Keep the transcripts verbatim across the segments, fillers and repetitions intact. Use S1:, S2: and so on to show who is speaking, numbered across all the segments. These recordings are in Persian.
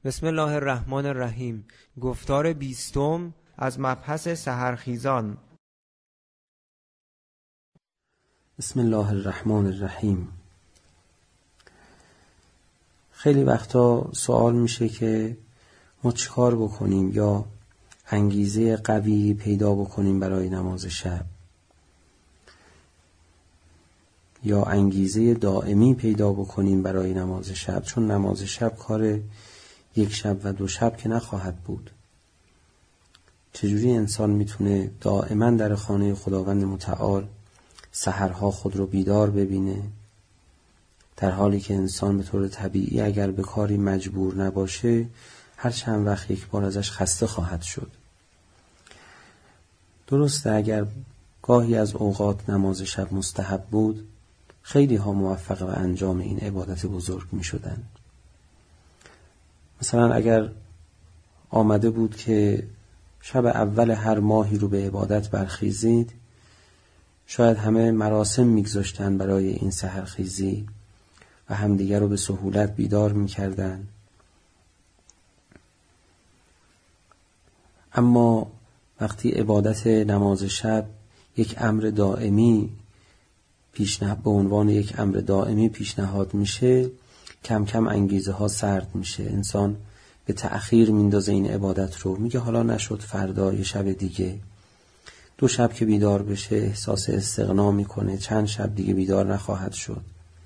S1: بسم الله الرحمن الرحیم. گفتار بیستم از مبحث سحرخیزان.
S2: بسم الله الرحمن الرحیم. خیلی وقتا سوال میشه که ما چیکار بکنیم یا انگیزه قوی پیدا بکنیم برای نماز شب یا انگیزه دائمی پیدا بکنیم برای نماز شب، چون نماز شب کار یک شب و دو شب که نخواهد بود. چجوری انسان میتونه دائما در خانه خداوند متعال سحرها خود رو بیدار ببینه، در حالی که انسان به طور طبیعی اگر به کاری مجبور نباشه هر چند وقت یک بار ازش خسته خواهد شد. درسته اگر گاهی از اوقات نماز شب مستحب بود، خیلی ها موفق به انجام این عبادت بزرگ می شدن. مثلا اگر آمده بود که شب اول هر ماهی رو به عبادت برخیزید، شاید همه مراسم میگذاشتن برای این سحرخیزی و همدیگر رو به سهولت بیدار میکردن. اما وقتی عبادت نماز شب یک امر دائمی پیشنهاد به عنوان یک امر دائمی پیشنهاد میشه، کم کم انگیزه ها سرد میشه. انسان به تأخیر میندازه این عبادت رو، میگه حالا نشد، فردا یه شب دیگه. دو شب که بیدار بشه احساس استغنا میکنه، چند شب دیگه بیدار نخواهد شد.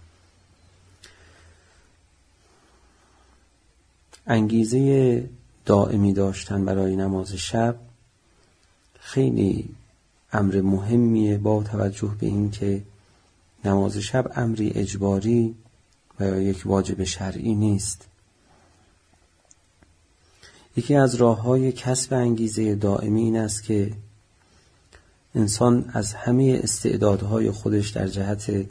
S2: انگیزه دائمی داشتن برای نماز شب خیلی امر مهمیه، با توجه به این که نماز شب امری اجباری و یا یک واجب شرعی نیست. یکی از راه‌های کسب انگیزه دائمی این است که انسان از همه استعدادهای خودش در جهت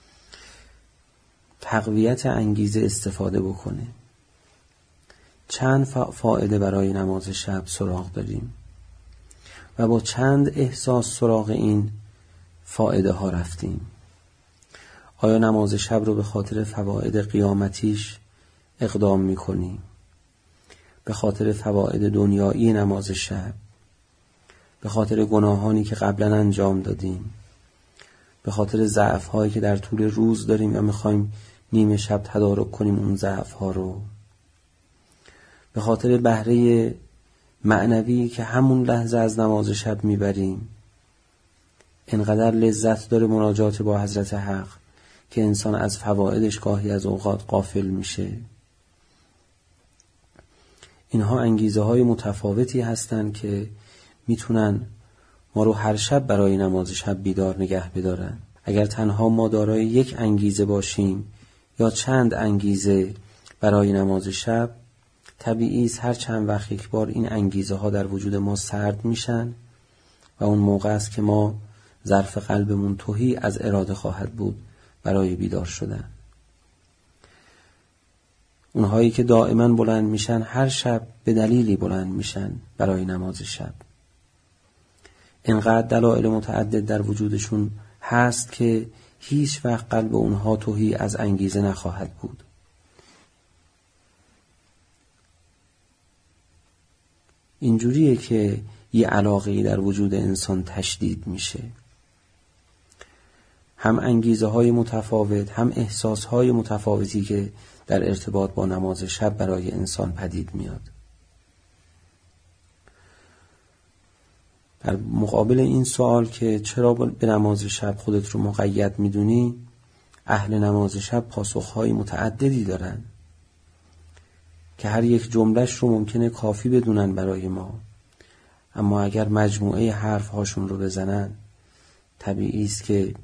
S2: تقویت انگیزه استفاده بکنه. چند فائده برای نماز شب سراغ داریم و با چند احساس سراغ این فائده ها رفتیم. آیا نماز شب رو به خاطر فواید قیامتیش اقدام میکنیم؟ به خاطر فواید دنیایی نماز شب؟ به خاطر گناهانی که قبلا انجام دادیم؟ به خاطر ضعف‌هایی که در طول روز داریم یا میخوایم نیمه شب تدارک کنیم اون ضعف‌ها رو؟ به خاطر بهره معنوی که همون لحظه از نماز شب میبریم؟ انقدر لذت داره مناجات با حضرت حق که انسان از فوائدش گاهی از اوقات غافل میشه. اینها انگیزه های متفاوتی هستن که میتونن ما رو هر شب برای نماز شب بیدار نگه بدارن. اگر تنها ما دارای یک انگیزه باشیم یا چند انگیزه برای نماز شب، طبیعی است هر چند وقت یک بار این انگیزه ها در وجود ما سرد میشن و اون موقع است که ما ظرف قلبمون تهی از اراده خواهد بود برای بیدار شدن. اونهایی که دائما بلند میشن هر شب به دلیلی بلند میشن برای نماز شب. اینقدر دلایل متعدد در وجودشون هست که هیچ وقت قلب اونها تهی از انگیزه نخواهد بود. اینجوریه که یه علاقه‌ای در وجود انسان تشدید میشه. هم انگیزه های متفاوت، هم احساس های متفاوتی که در ارتباط با نماز شب برای انسان پدید میاد. در مقابل این سوال که چرا به نماز شب خودت رو مقید میدونی، اهل نماز شب پاسخهای متعددی دارن که هر یک جملهش رو ممکنه کافی بدونن برای ما، اما اگر مجموعه حرف هاشون رو بزنن طبیعی است که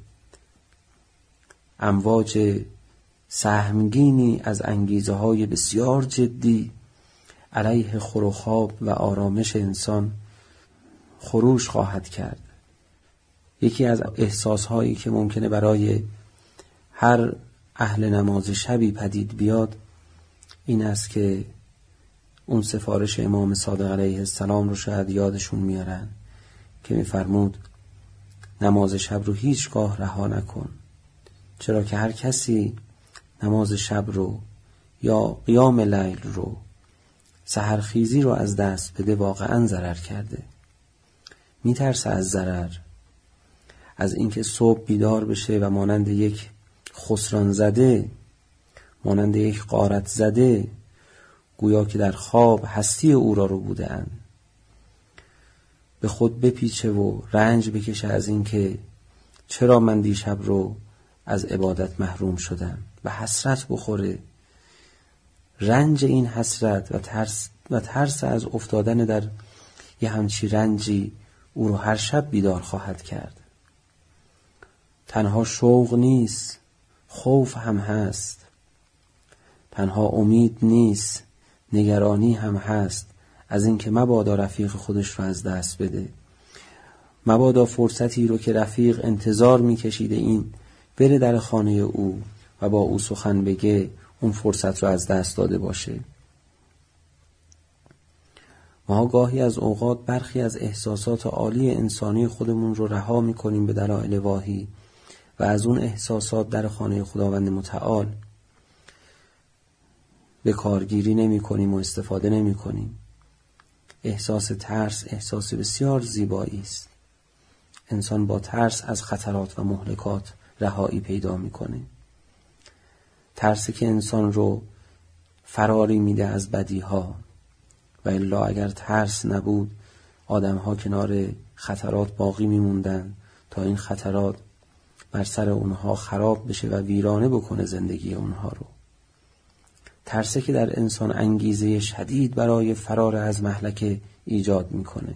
S2: امواج سهمگینی از انگیزه های بسیار جدی علیه خور و خواب و آرامش انسان خروش خواهد کرد. یکی از احساس هایی که ممکنه برای هر اهل نماز شبی پدید بیاد این است که اون سفارش امام صادق علیه السلام رو شاید یادشون میارن که میفرمود نماز شب رو هیچگاه رها نکن، چرا که هر کسی نماز شب رو یا قیام لیل رو سحرخیزی رو از دست بده واقعا ضرر کرده. میترسه از ضرر، از اینکه صبح بیدار بشه و مانند یک خسران زده، مانند یک غارت زده، گویا که در خواب هستی او را رو بوده اند، به خود بپیچه و رنج بکشه از اینکه چرا من دیشب رو از عبادت محروم شدم و حسرت بخوره. رنج این حسرت و ترس و ترس از افتادن در یه همچی رنجی او رو هر شب بیدار خواهد کرد. تنها شوق نیست، خوف هم هست. تنها امید نیست، نگرانی هم هست از اینکه مبادا رفیق خودش رو از دست بده. مبادا فرصتی رو که رفیق انتظار میکشیده این بره در خانه او و با او سخن بگه، اون فرصت رو از دست داده باشه. ما گاهی از اوقات برخی از احساسات عالی انسانی خودمون رو رها میکنیم به دلایل واهی و از اون احساسات در خانه خداوند متعال به کارگیری نمی کنیم و استفاده نمی کنیم. احساس ترس احساس بسیار زیبایی است. انسان با ترس از خطرات و مهلکات رهایی پیدا میکنه. ترسی که انسان رو فراری میده از بدیها، و الا اگر ترس نبود آدمها کنار خطرات باقی میموندن تا این خطرات بر سر اونها خراب بشه و ویرانه بکنه زندگی اونها رو. ترسی که در انسان انگیزه شدید برای فرار از مهلکه ایجاد میکنه.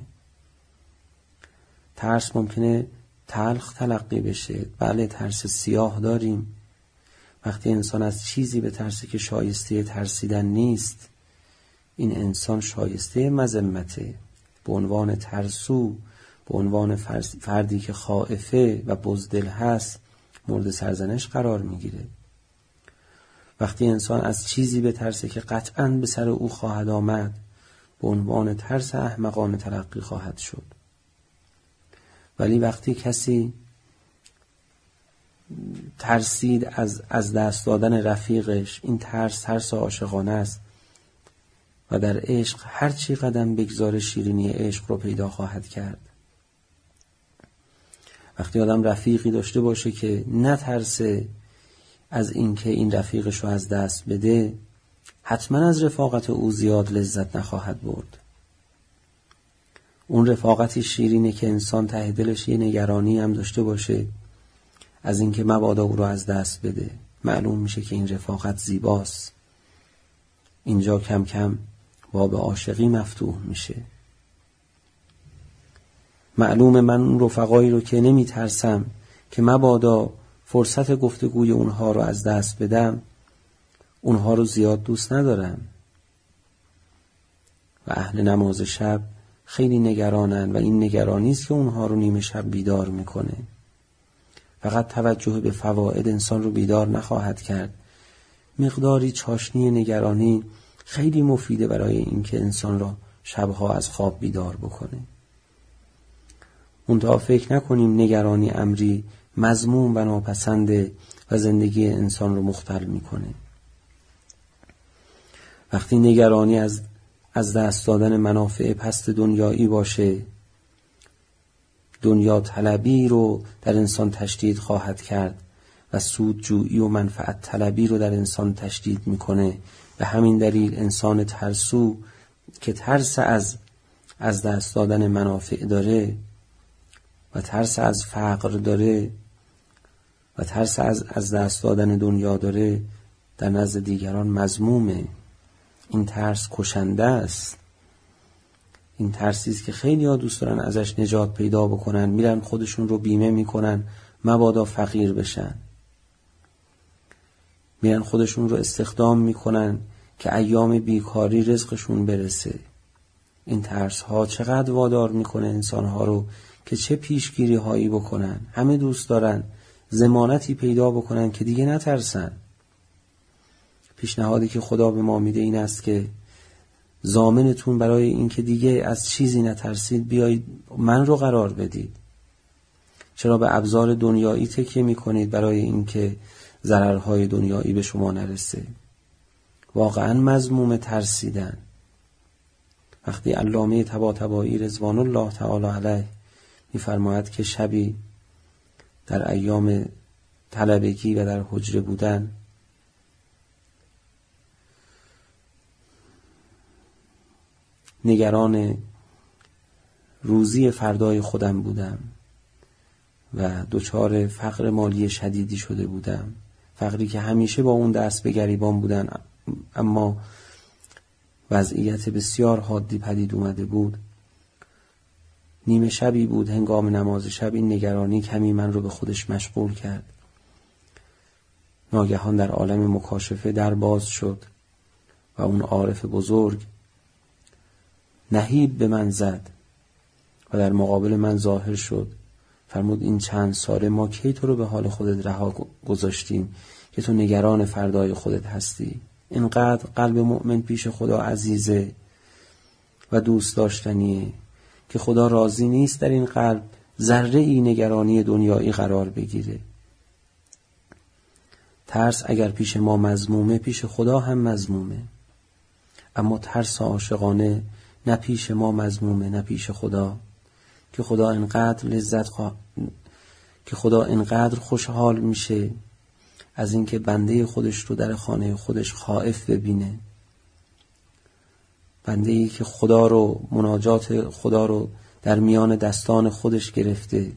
S2: ترس ممکنه تلخ تلقی بشه. بله، ترس سیاه داریم. وقتی انسان از چیزی به ترسی که شایسته ترسیدن نیست، این انسان شایسته مذمته. به عنوان ترسو، به عنوان فردی که خائفه و بزدل هست، مورد سرزنش قرار میگیره. وقتی انسان از چیزی به ترسی که قطعاً به سر او خواهد آمد، به عنوان ترس احمقانه تلقی خواهد شد. ولی وقتی کسی ترسید از از دست دادن رفیقش، این ترس ترس عاشقانه است و در عشق هر چی قدم بگذاره شیرینی عشق رو پیدا خواهد کرد. وقتی آدم رفیقی داشته باشه که نترسه از اینکه این رفیقش رو از دست بده، حتما از رفاقت او زیاد لذت نخواهد برد. اون رفاقتی شیرینه که انسان ته دلش یه نگرانی هم داشته باشه از اینکه مبادا او رو از دست بده. معلوم میشه که این رفاقت زیباست. اینجا کم کم باب عاشقی مفتوح میشه. معلومه من اون رفقایی رو که نمی ترسم که مبادا فرصت گفتگوی اونها رو از دست بدم، اونها رو زیاد دوست ندارم. و اهل نماز شب خیلی نگرانن و این نگرانی است که اونها رو نیمه شب بیدار میکنه. فقط توجه به فواید انسان رو بیدار نخواهد کرد. مقداری چاشنی نگرانی خیلی مفیده برای اینکه انسان را شبها از خواب بیدار بکنه. منتها فکر نکنیم نگرانی امری مذموم و ناپسنده و زندگی انسان رو مختل میکنه. وقتی نگرانی از از دست دادن منافع پست دنیایی باشه، دنیا طلبی رو در انسان تشدید خواهد کرد و سودجویی و منفعت طلبی رو در انسان تشدید میکنه. به همین دلیل انسان ترسو که ترس از از دست دادن منافع داره و ترس از فقر داره و ترس از از دست دادن دنیا داره، در نزد دیگران مذمومه. این ترس کشنده است. این ترسی است که خیلی ها دوست دارن ازش نجات پیدا بکنن، میرن خودشون رو بیمه میکنن مبادا فقیر بشن، میرن خودشون رو استخدام میکنن که ایام بیکاری رزقشون برسه. این ترس ها چقدر وادار میکنه انسان ها رو که چه پیشگیری هایی بکنن. همه دوست دارن ضمانتی پیدا بکنن که دیگه نترسن. پیشنهادی که خدا به ما میده این است که ضامنتون برای این که دیگه از چیزی نترسید بیایید من رو قرار بدید. چرا به ابزار دنیایی تکیه میکنید برای این که ضررهای دنیایی به شما نرسه؟ واقعا مذموم ترسیدن. وقتی علامه طباطبایی رضوان الله تعالی علیه می‌فرماید که شبی در ایام طلبگی و در حجره بودن نگران روزی فردای خودم بودم و دچار فقر مالی شدیدی شده بودم، فقری که همیشه با اون دست به گریبان بودن اما وضعیت بسیار حادی پدید اومده بود. نیمه شبی بود، هنگام نماز شب. این نگرانی کمی من رو به خودش مشغول کرد. ناگهان در عالم مکاشفه در باز شد و اون عارف بزرگ نهیب به من زد و در مقابل من ظاهر شد. فرمود این چند ساله ما کی تو رو به حال خودت رها گذاشتیم که تو نگران فردای خودت هستی؟ اینقدر قلب مؤمن پیش خدا عزیزه و دوست داشتنیه که خدا راضی نیست در این قلب ذره ای نگرانی دنیایی قرار بگیره. ترس اگر پیش ما مذمومه، پیش خدا هم مذمومه. اما ترس عاشقانه نه پیش ما مذمومه نه پیش خدا، که خدا اینقدر لذت خوا... که خدا اینقدر خوشحال میشه از اینکه بنده خودش رو در خانه خودش خائف ببینه. بنده ای که خدا رو، مناجات خدا رو در میان دستان خودش گرفته،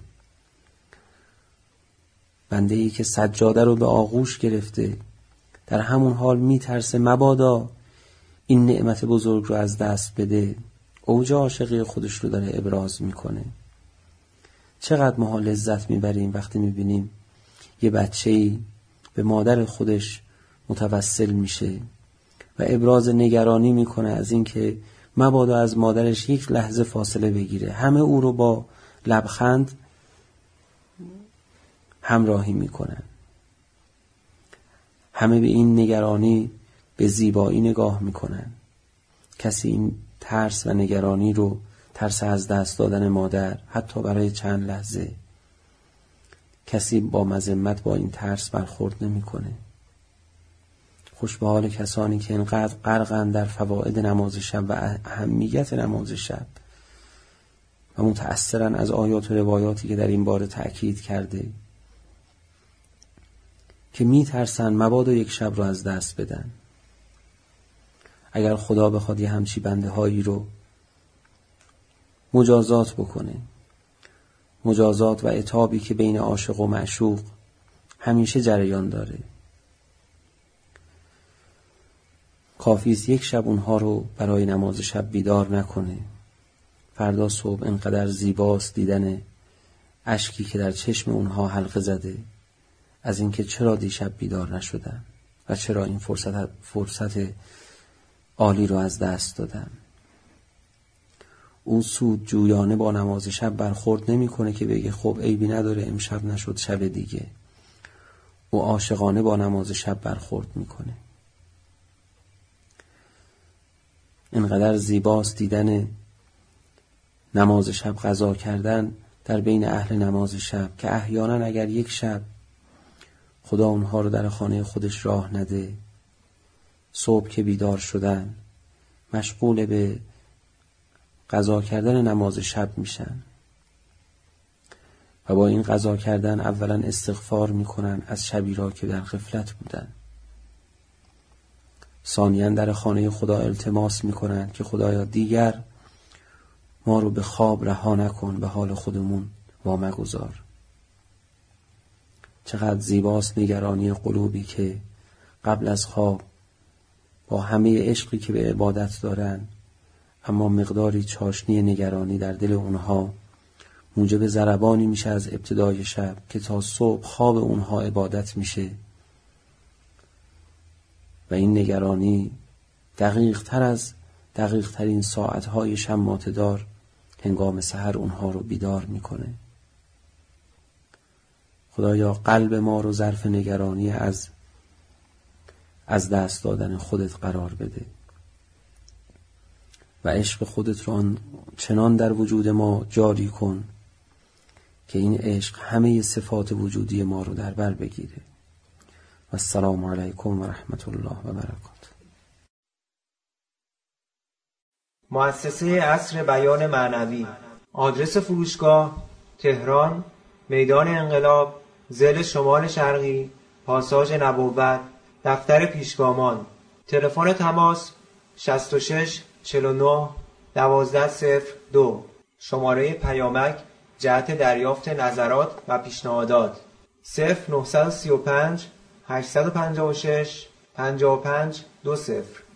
S2: بنده ای که سجاده رو به آغوش گرفته، در همون حال میترسه مبادا این نعمت بزرگ رو از دست بده. اوج عاشقی خودش رو داره ابراز میکنه. چقدر ما لذت میبریم وقتی میبینیم یه بچه‌ای به مادر خودش متوسل میشه و ابراز نگرانی میکنه از اینکه مبادا از مادرش یک لحظه فاصله بگیره. همه او رو با لبخند همراهی میکنن. همه به این نگرانی به زیبایی نگاه میکنن. کسی این ترس و نگرانی رو، ترس از دست دادن مادر حتی برای چند لحظه، کسی با مذمت با این ترس برخورد نمیکنه. خوش به حال کسانی که اینقدر غرقن در فواید نماز شب و اهمیت نماز شب و متأثرن از آیات و روایاتی که در این باره تأکید کرده، که می ترسن مبادا یک شب رو از دست بدن. اگر خدا بخواد یه همچی بنده هایی رو مجازات بکنه، مجازات و عتابی که بین عاشق و معشوق همیشه جریان داره، کافیست یک شب اونها رو برای نماز شب بیدار نکنه. فردا صبح اینقدر زیباست دیدن اشکی که در چشم اونها حلقه زده از اینکه چرا دیشب بیدار نشدن و چرا این فرصت فرصت عالی رو از دست دادن. اون سود جویانه با نماز شب برخورد نمی کنه که بگه خب عیبی نداره امشب نشد شب دیگه. او عاشقانه با نماز شب برخورد میکنه. اینقدر زیباست دیدن نماز شب قضا کردن در بین اهل نماز شب که احیانا اگر یک شب خدا اونها رو در خانه خودش راه نده، صبح که بیدار شدن مشغول به قضا کردن نماز شب میشن و با این قضا کردن اولا استغفار میکنن از شبی را که در غفلت بودن، ثانیاً در خانه خدا التماس میکنن که خدایا دیگر ما رو به خواب رها نکن، به حال خودمون وامگذار. چقدر زیباست نگرانی قلوبی که قبل از خواب با همه عشقی که به عبادت دارن اما مقداری چاشنی نگرانی در دل اونها موجب ضربانی میشه از ابتدای شب که تا صبح خواب اونها عبادت میشه و این نگرانی دقیق تر از دقیق ترین ساعتهای شماته دار هنگام سحر اونها رو بیدار میکنه. خدایا قلب ما رو ظرف نگرانی از از دست دادن خودت قرار بده و عشق خودت رو چنان در وجود ما جاری کن که این عشق همه صفات وجودی ما رو در بر بگیره. و السلام علیکم و رحمت الله و برکاته.
S1: مؤسسه عصر بیان معنوی. آدرس فروشگاه: تهران، میدان انقلاب، ضلع شمال شرقی، پاساژ نبوت، دفتر پیشگامان. تلفن تماس: شصت و شش چهل و نه دوازده صفر دو. شماره پیامک جهت دریافت نظرات و پیشنهادات: صفر نه سه پنج هشت پنج شش پنج پنج دو صفر.